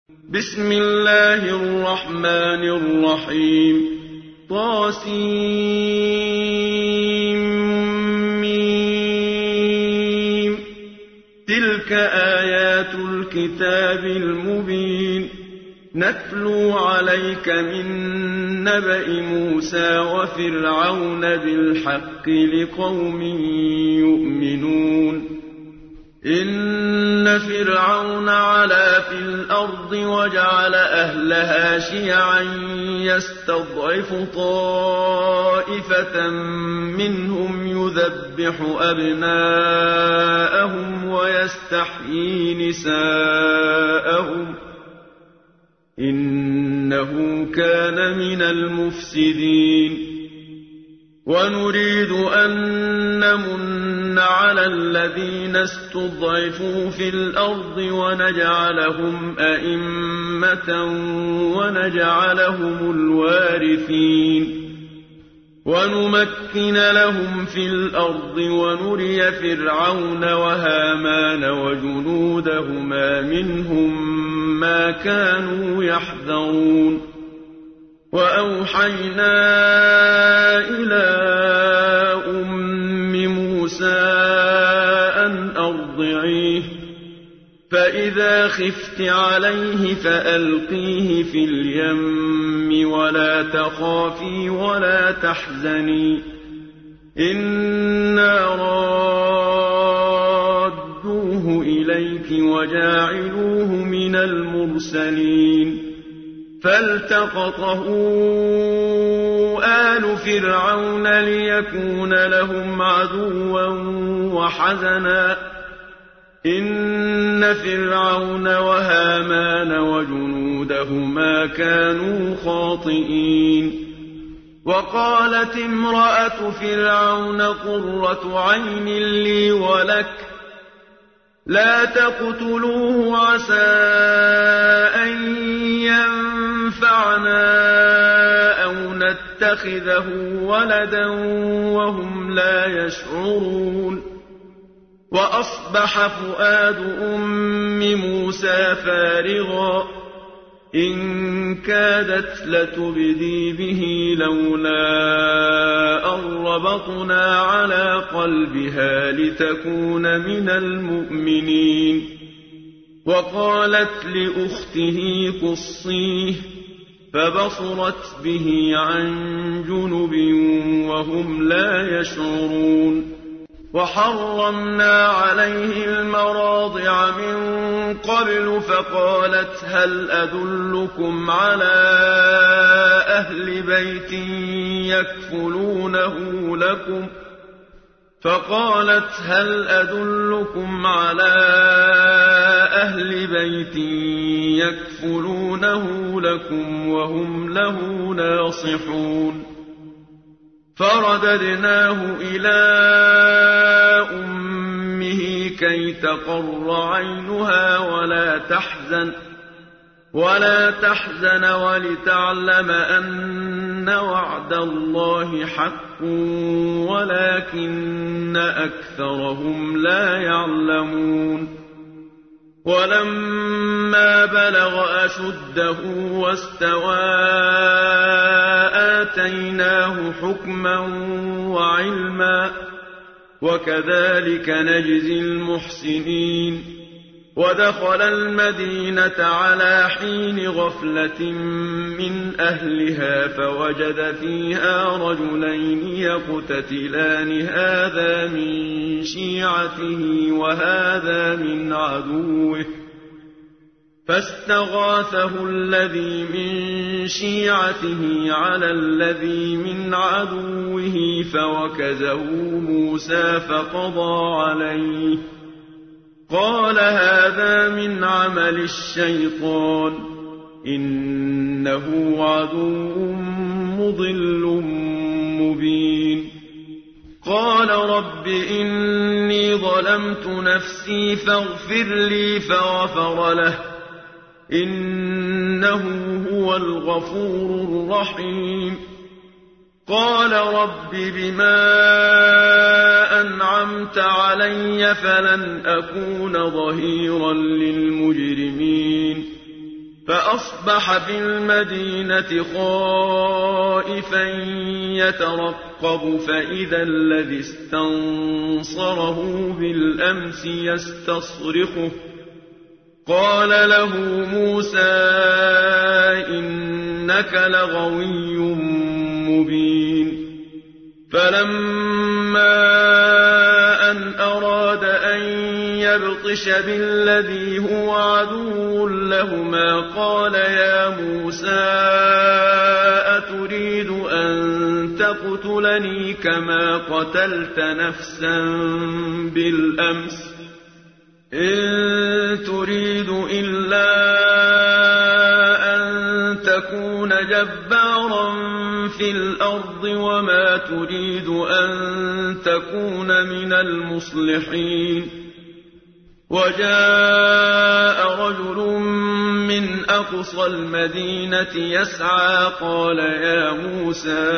بسم الله الرحمن الرحيم طاسيم تلك آيات الكتاب المبين نتلو عليك من نبأ موسى وفرعون بالحق لقوم يؤمنون إن فرعون علا في الأرض وجعل أهلها شيعا يستضعف طائفة منهم يذبح أبناءهم ويستحيي نساءهم إنه كان من المفسدين ونريد أن نمن على الذين استضعفوا في الأرض ونجعلهم أئمة ونجعلهم الوارثين ونمكن لهم في الأرض ونري فرعون وهامان وجنودهما منهم ما كانوا يحذرون وأوحينا إلى أم موسى أن أرضعيه فإذا خفت عليه فألقيه في اليم ولا تخافي ولا تحزني إنا رادوه إليك وجاعلوه من المرسلين فالتقطه آل فرعون ليكون لهم عدوا وحزنا إن فرعون وهامان وجنودهما كانوا خاطئين وقالت امرأة فرعون قرة عين لي ولك لا تقتلوه عسى أن ينفعنا أو نتخذه ولدا وهم لا يشعرون وأصبح فؤاد أم موسى فارغا إن كادت لتبدي به لولا أن ربطنا على قلبها لتكون من المؤمنين وقالت لأخته قصيه فبصرت به عن جنب وهم لا يشعرون وحرمنا عليه المراضع من قبل فقالت هل أدلكم على أهل بيت يكفلونه لكم وهم له ناصحون فرددناه إلى أمه كي تقر عينها ولا تحزن ولتعلم أن وعد الله حق ولكن أكثرهم لا يعلمون ولما بلغ أشده واستوى آتيناه حكما وعلما وكذلك نجزي المحسنين ودخل المدينة على حين غفلة من أهلها فوجد فيها رجلين يقتتلان هذا من شيعته وهذا من عدوه فاستغاثه الذي من شيعته على الذي من عدوه فوكزه موسى فقضى عليه قال هذا من عمل الشيطان إنه عدو مضل مبين قال رب إني ظلمت نفسي فاغفر لي فغفر له إنه هو الغفور الرحيم قال رب بما أنعمت علي فلن أكون ظهيرا للمجرمين فأصبح في المدينة خائفا يترقب فإذا الذي استنصره بالأمس يستصرخه قال له موسى إنك لغوي مبين فلما أن أراد أن يبطش بالذي هو عدو لهما قال يا موسى أتريد أن تقتلني كما قتلت نفسا بالأمس إن تريد إلا أن تكون جبارا في الأرض وما تريد أن تكون من المصلحين وجاء رجل من أقصى المدينة يسعى قال يا موسى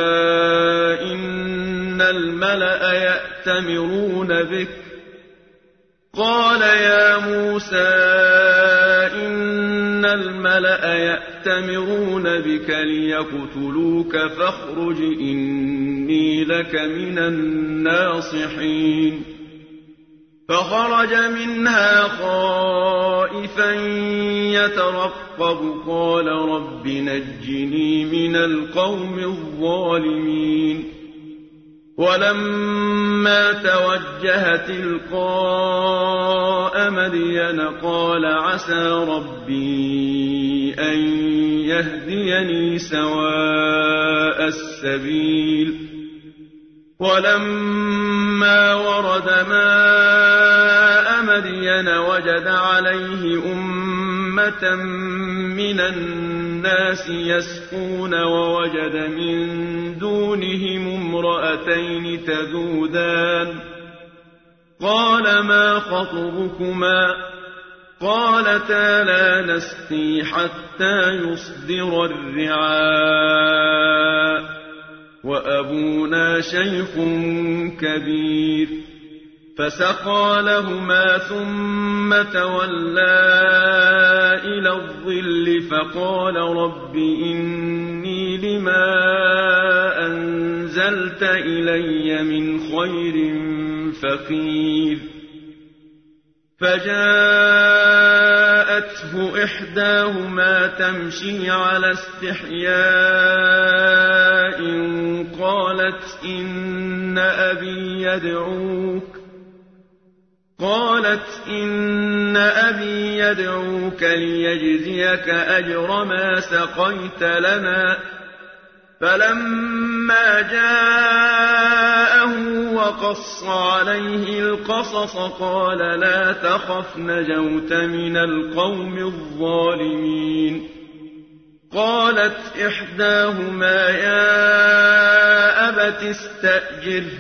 إن الملأ يأتمرون بك ليقتلوك فاخرج إني لك من الناصحين فخرج منها خائفا يترقب قال رب نجني من القوم الظالمين ولما توجه تلقاء مدين قال عسى ربي أن يهديني سواء السبيل ولما ورد ماء مدين وجد عليه أمة من الناس يسقون ووجد من دونهم امرأتين تذودان قال ما خطبكما قالتا لا نسقي حتى يصدر الرعاء وأبونا شيخ كبير فسقى لهما ثم تولى إلى الظل فقال رب إني لما أنزلت إلي من خير فقير فجاءته إحداهما تمشي على استحياء قالت إن أبي يدعوك ليجزيك أجر ما سقيت لنا فلما جاءه وقص عليه القصص قال لا تخف نجوت من القوم الظالمين قالت إحداهما يا أبت استأجره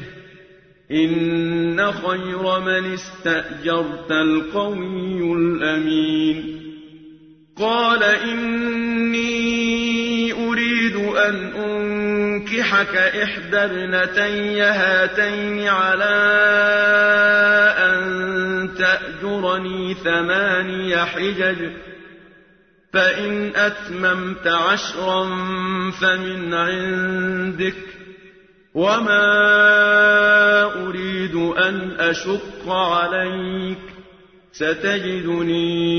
إن خير من استأجرت القوي الأمين قال إني أريد أن أنكحك إحدى ابنتي هاتين على أن تأجرني 8 حجج فإن أتممت 10 فمن عندك وما أريد أن أشق عليك ستجدني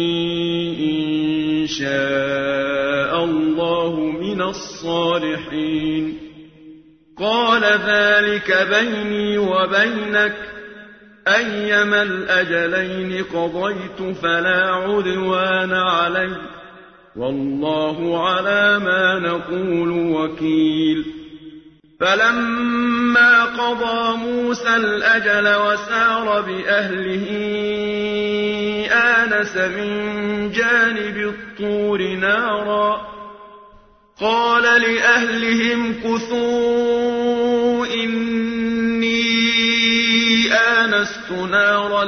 إن شاء الله من الصالحين قال ذلك بيني وبينك أيما الأجلين قضيت فلا عدوان علي والله على ما نقول وكيل فلما قضى موسى الأجل وسار بأهله آنس من جانب الطور نارا قال لأهلهم كثوا إني آنست نارا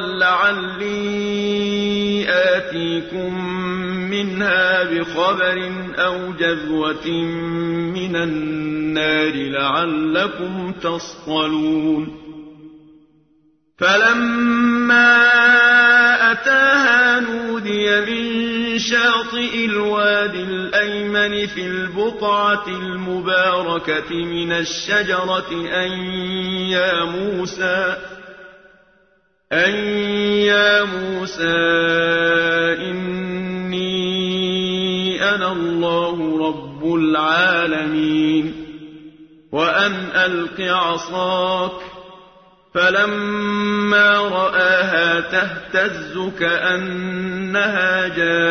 لعلي آتيكم منها بخبر أو جذوة من النار لعلكم تصطلون فلما أتاها نودي من شاطئ الوادي الأيمن في البقعة المباركة من الشجرة أن يا موسى إني أنا الله رب العالمين وأن ألق عصاك فلما رآها تهتز كأنها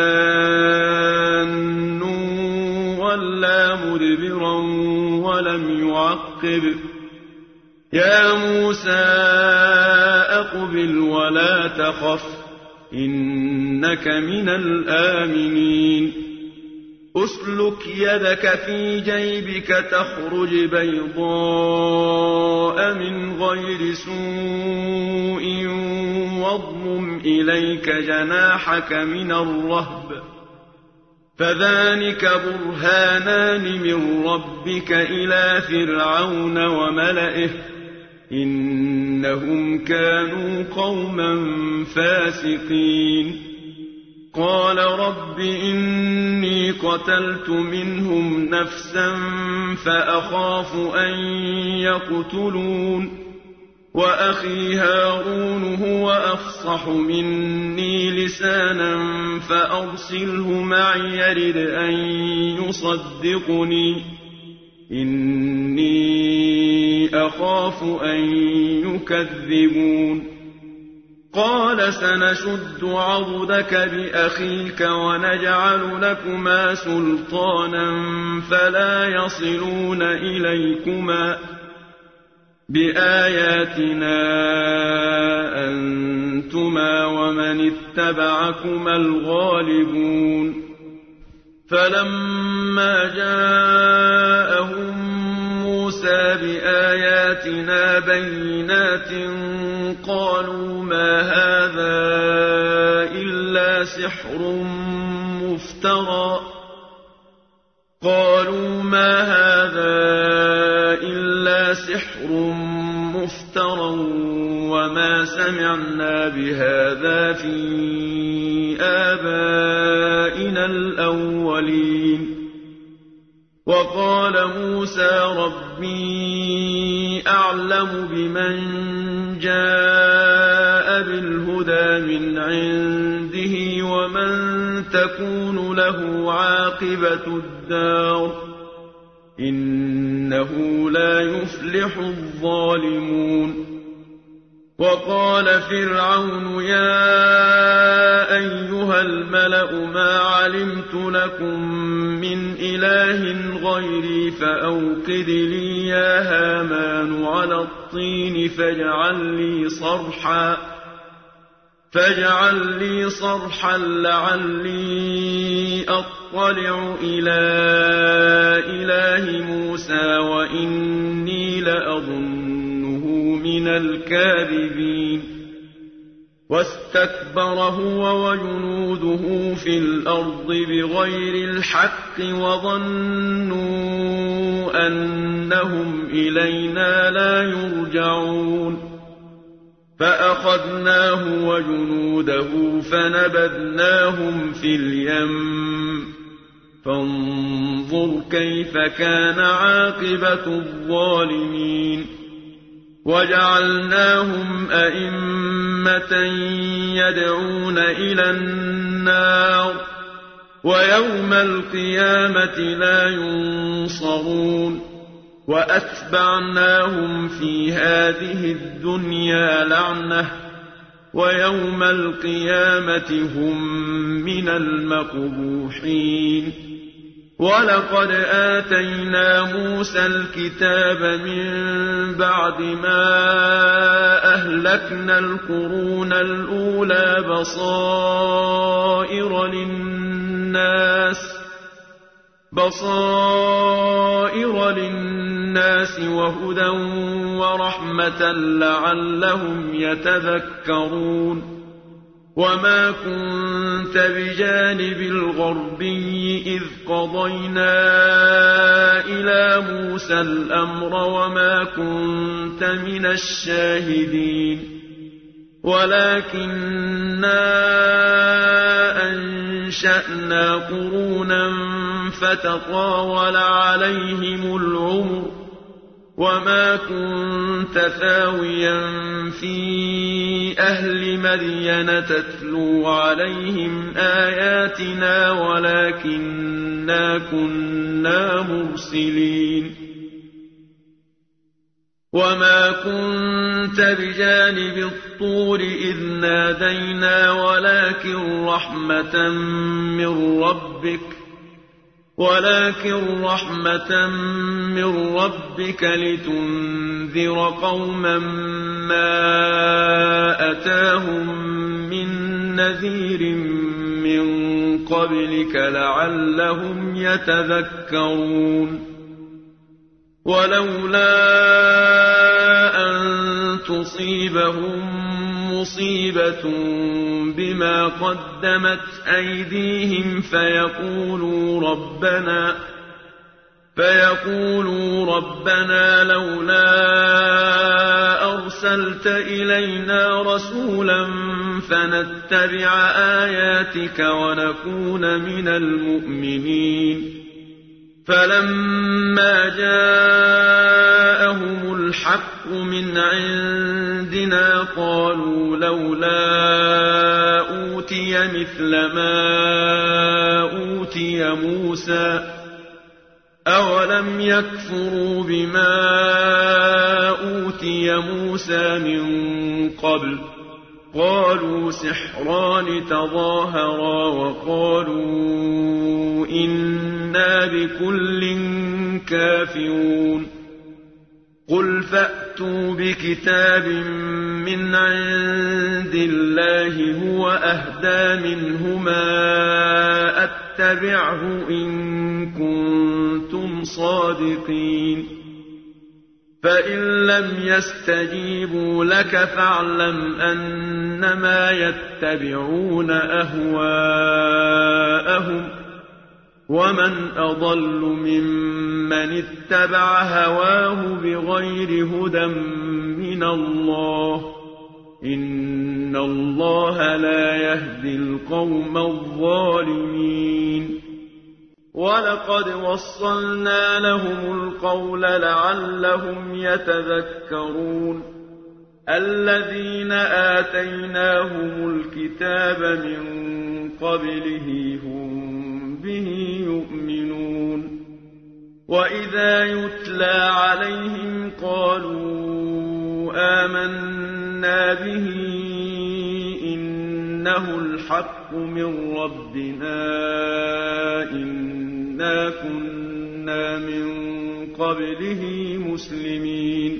جان ولا مدبرا ولم يعقب يا موسى أقبل ولا تخف إنك من الآمنين أسلك يدك في جيبك تخرج بيضاء من غير سوء واضمم إليك جناحك من الرهب فذلك برهانان من ربك إلى فرعون وملئه إنهم كانوا قوما فاسقين قال رب إني قتلت منهم نفسا فأخاف أن يقتلون وأخي هارون هو أفصح مني لسانا فأرسله معي يرد أن يصدقني إني أخاف أن يكذبون قال سنشد عضدك بأخيك ونجعل لكما سلطانا فلا يصلون إليكما بآياتنا أنتما ومن اتبعكما الغالبون فلما جاءهم موسى بآياتنا بينات قالوا ما هذا إلا سحر مفترى وما سمعنا بهذا في آبائنا الأولين وقال موسى ربي أعلم بمن جاء بالهدى من عنده ومن تكون له عاقبة الدار إنه لا يفلح الظالمون وقال فرعون يا أيها الملأ ما علمت لكم من إله غيري فأوقد لي يا هامان على الطين فاجعل لي صرحا لعلي أطلع إلى إله موسى وإني لأظنه من الكاذبين واستكبر هو وجنوده في الأرض بغير الحق وظنوا أنهم إلينا لا يرجعون فأخذناه وجنوده فنبذناهم في اليم فانظر كيف كان عاقبة الظالمين وجعلناهم أئمة يدعون إلى النار ويوم القيامة لا ينصرون وأتبعناهم في هذه الدنيا لعنة ويوم القيامة هم من المقبوحين ولقد آتينا موسى الكتاب من بعد ما أهلكنا القرون الأولى بصائر للناس وهدى ورحمة لعلهم يتذكرون وما كنت بجانب الغربي إذ قضينا إلى موسى الأمر وما كنت من الشاهدين ولكننا أنشأنا قرونا فتطاول عليهم العمر وما كنت ثاويا في أهل مدين تتلو عليهم آياتنا ولكننا كنا مرسلين وما كنت بجانب الطور إذ نادينا ولكن رحمة من ربك لتنذر قوما ما أتاهم من نذير من قبلك لعلهم يتذكرون ولولا أن تصيبهم مصيبة بما قدمت أيديهم فيقولوا ربنا لولا أرسلت إلينا رسولا فنتبع آياتك ونكون من المؤمنين فلما جاءهم الحق من عندنا قالوا لولا أوتي مثل ما أوتي موسى أولم يكفروا بما أوتي موسى من قبل قالوا سحران تظاهرا وقالوا إنا بكل كافرون قل فأتوا بكتاب من عند الله هو أهدى منهما أتبعه إن كنتم صادقين فإن لم يستجيبوا لك فاعلم أنما يتبعون أهواءهم ومن أضل ممن اتبع هواه بغير هدى من الله إن الله لا يهدي القوم الظالمين ولقد وصلنا لهم القول لعلهم يتذكرون الذين آتيناهم الكتاب من قبله هم به يؤمنون وإذا يتلى عليهم قالوا آمنا به إنه الحق من ربنا إنا كنا من قبله مسلمين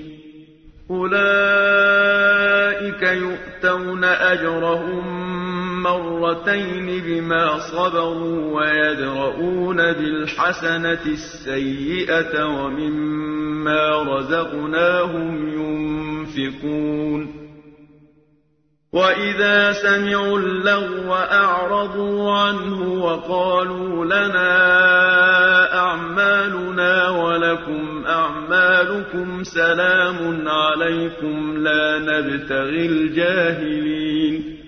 أولئك يؤتون أجرهم مرتين بما صبروا ويدرؤون بالحسنة السيئة ومما رزقناهم ينفقون وإذا سمعوا اللغو أعرضوا عنه وقالوا لنا أعمالنا ولكم أعمالكم سلام عليكم لا نبتغي الجاهلين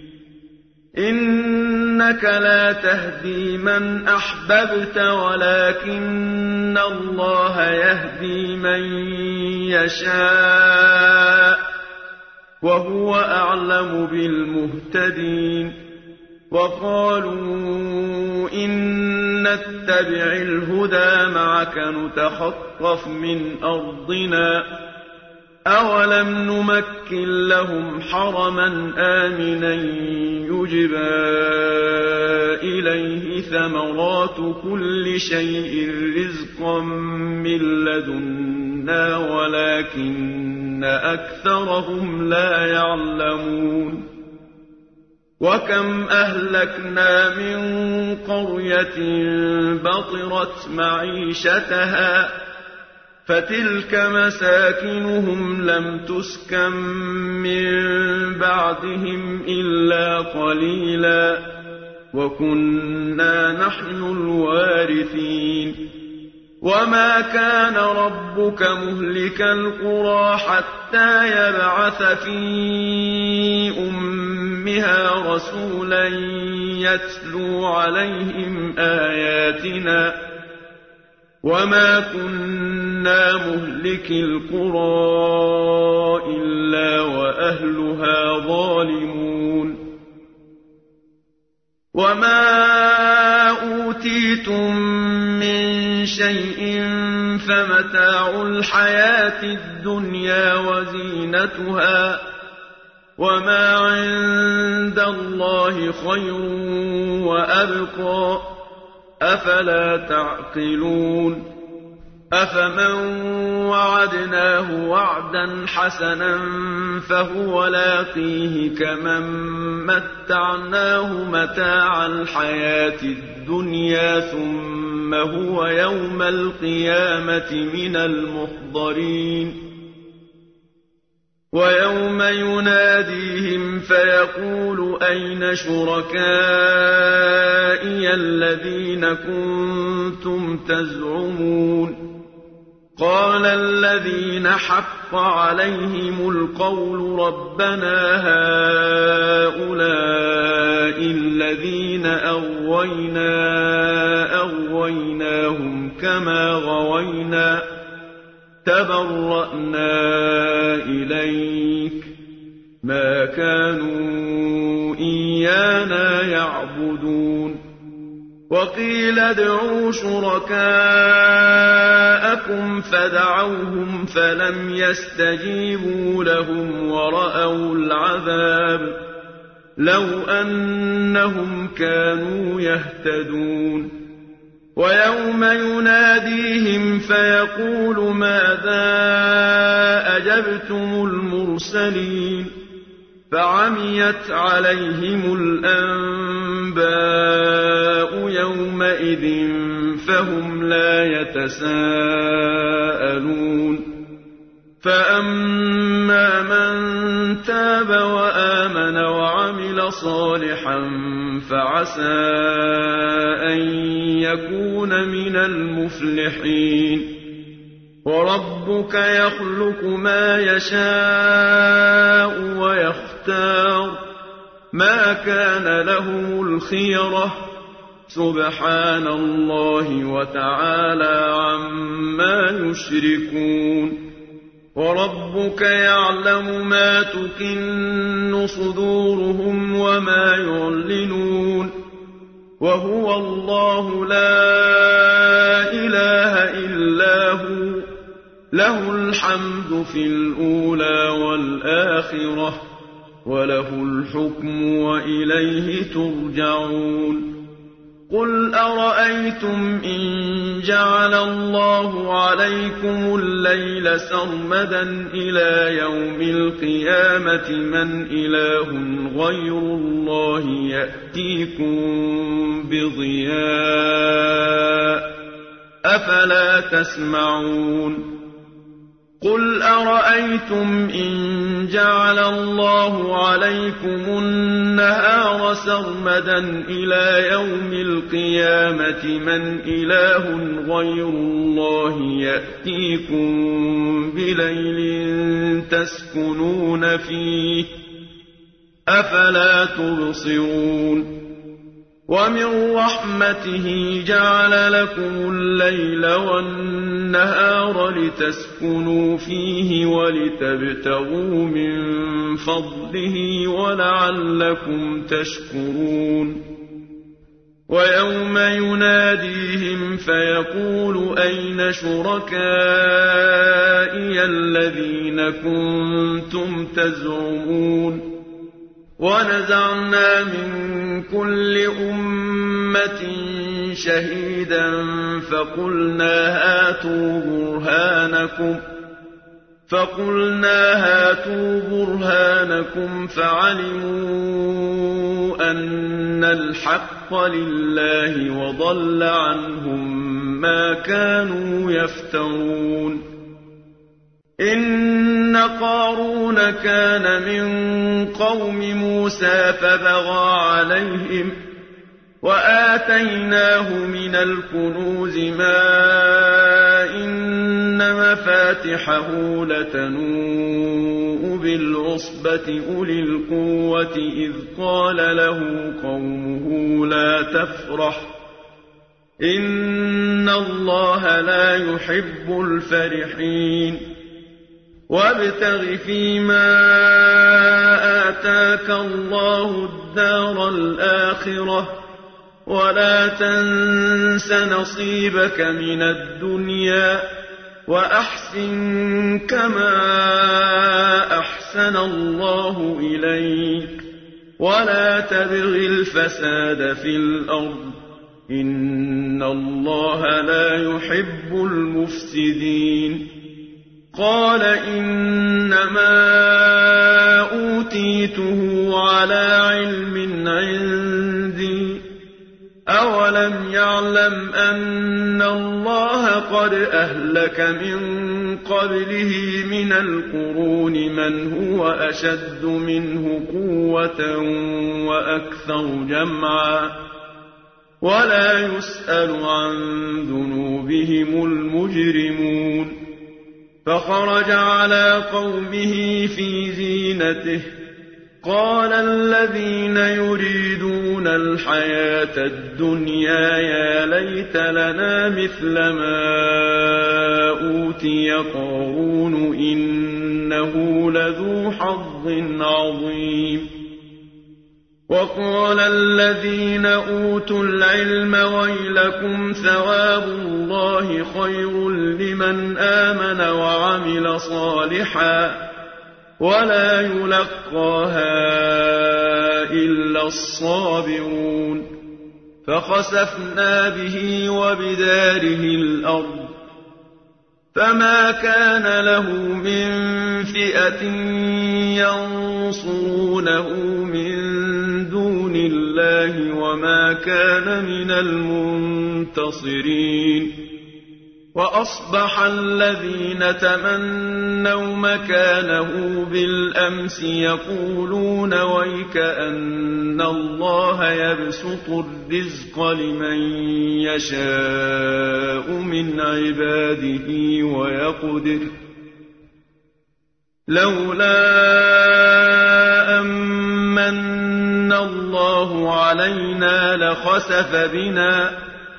إنك لا تهدي من أحببت ولكن الله يهدي من يشاء وهو أعلم بالمهتدين وقالوا إن نتبع الهدى معك نتخطف من أرضنا أولم نمكن لهم حرما آمنا يجبى إليه ثمرات كل شيء رزقا من لدنا ولكن أكثرهم لا يعلمون وكم أهلكنا من قرية بطرت معيشتها فتلك مساكنهم لم تسكن من بعدهم إلا قليلا وكنا نحن الوارثين وما كان ربك مهلك القرى حتى يبعث في أمها رسولا يتلو عليهم آياتنا وما كنا مهلك القرى إلا وأهلها ظالمون وما أوتيتم من شيء فمتاع الحياة الدنيا وزينتها وما عند الله خير وأبقى أفلا تعقلون أفمن وعدناه وعدا حسنا فهو لاقيه كمن متعناه متاع الحياة الدنيا ثم هو يوم القيامة من المحضرين ويوم يناديهم فيقول أين شركائي الذين كنتم تزعمون قال الذين حق عليهم القول ربنا هؤلاء الذين أغويناهم كما غوينا تبرأنا إليك ما كانوا إيانا يعبدون وقيل ادعوا شركاءكم فدعوهم فلم يستجيبوا لهم ورأوا العذاب لو أنهم كانوا يهتدون ويوم يناديهم فيقول ماذا أجبتم المرسلين فعميت عليهم الأنباء يومئذ فهم لا يتساءلون فأما من تاب وآمن وعمل صالحا فعسى أن يكون من المفلحين وربك يخلق ما يشاء ويختار ما كان لهم الخيرة سبحان الله وتعالى عما يشركون وربك يعلم ما تكن صدورهم وما يعلنون وهو الله لا إله إلا هو له الحمد في الأولى والآخرة وله الحكم وإليه ترجعون قل أرأيتم إن جعل الله عليكم الليل سرمدا إلى يوم القيامة من إله غير الله يأتيكم بضياء أفلا تسمعون قل أرأيتم إن جعل الله عليكم النهار سرمدا إلى يوم القيامة من إله غير الله يأتيكم بليل تسكنون فيه أفلا تبصرون ومن رحمته جعل لكم الليل والنهار لتسكنوا فيه ولتبتغوا من فضله ولعلكم تشكرون ويوم يناديهم فيقول أين شركائي الذين كنتم تزعمون ونزعنا من كل أمة شهيدا فقلنا هاتوا برهانكم فعلموا أن الحق لله وضل عنهم ما كانوا يفترون إن قارون كان من قوم موسى فبغى عليهم وآتيناه من الكنوز ما مفاتحه لتنوء بالعصبة أولي القوة إذ قال له قومه لا تفرح إن الله لا يحب الفرحين وابتغ فيما آتاك الله الدار الآخرة ولا تنس نصيبك من الدنيا وأحسن كما أحسن الله إليك ولا تبغ الفساد في الأرض إن الله لا يحب المفسدين قال إنما أوتيته على علم عندي أولم يعلم أن الله قد أهلك من قبله من القرون من هو أشد منه قوة وأكثر جمعا ولا يسأل عن ذنوبهم المجرمون فخرج على قومه في زينته قال الذين يريدون الحياة الدنيا يا ليت لنا مثل ما أوتي قارون إنه لذو حظ عظيم وقال الذين أوتوا العلم ويلكم ثواب الله خير لمن آمن وعمل صالحا ولا يلقاها إلا الصابرون فخسفنا به وبداره الأرض فما كان له من فئة ينصرونه من دون الله وما كان من المنتصرين وأصبح الذين تمنوا مكانه بالأمس يقولون ويكأن الله يبسط الرزق لمن يشاء من عباده ويقدر لولا أمن الله علينا لخسف بنا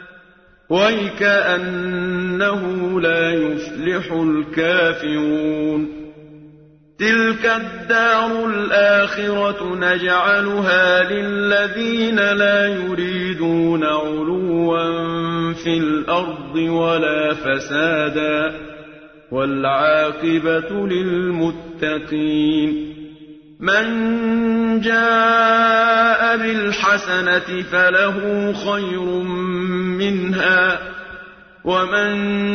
ويكأنه لا يفلح الكافرون تلك الدار الآخرة نجعلها للذين لا يريدون علوا في الأرض ولا فسادا والعاقبة للمتقين من جاء بالحسنة فله خير منها ومن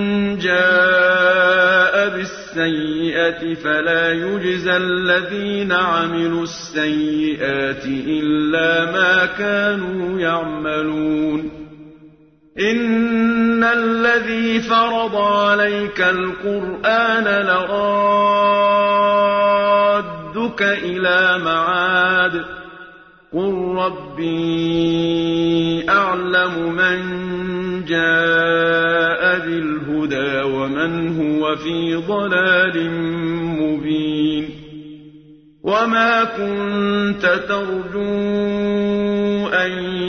جاء بالسيئة فلا يجزى الذين عملوا السيئات إلا ما كانوا يعملون إن الذي فرض عليك القرآن لرادك إلى معاد قل ربي أعلم من جاء بالهدى ومن هو في ضلال مبين وما كنت ترجو أن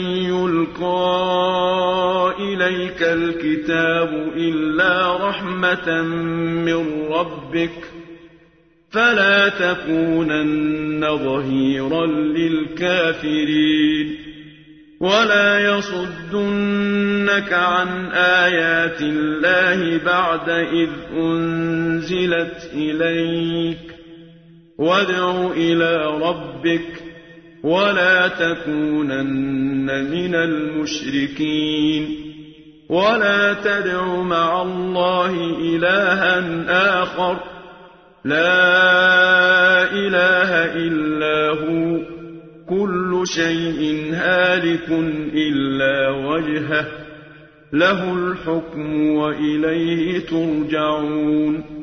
يلقى إليك الكتاب إلا رحمة من ربك فلا تكونن ظهيرا للكافرين ولا يصدنك عن آيات الله بعد إذ أنزلت إليك وادع إلى ربك ولا تكونن من المشركين ولا تدع مع الله إلها آخر لا إله إلا هو كل شيء هالك إلا وجهه له الحكم وإليه ترجعون